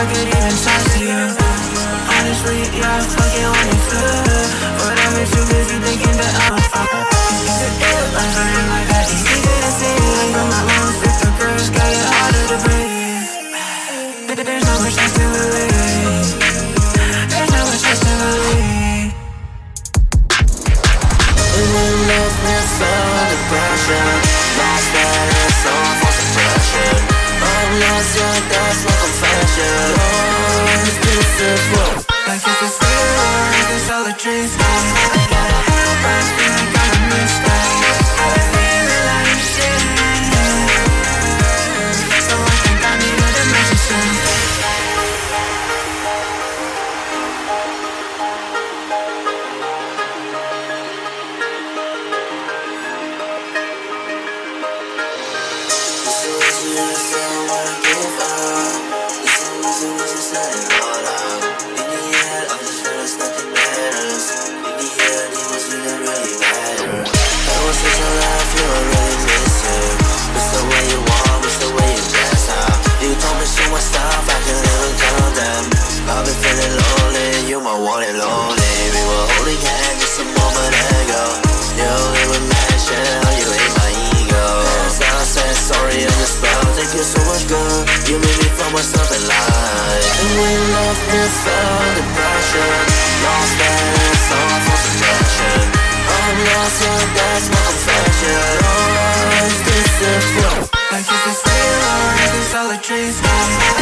I could even talk to you. Honestly, yeah, I fucking wanna feel, but I've been too busy thinking that I'm a fuck. I'm feeling like that. These niggas that say like from my lungs, if the girls got it harder to breathe. There's no much left to believe. There's no much left to believe. And when love was under pressure, lost that it's all for suppression. I'm lost, yeah, that's my confession. Lost, this is what. Like if it's real or if it's all a dream. I gotta help, I feel like I'm a mistake. I'm feeling like shit, so I think I need a dimension soon. I've been feeling lonely, you my one and only. We were holding hands just a moment ago. You live with mansion, how you ate my ego. As I said sorry, I just felt thank you so much, girl. You made me find myself in life. And when love was under pressure, lost that it's all for suppression. I'm lost, yeah, that's my confession. Lost, this is what. Like if it's real or if it's all a dream.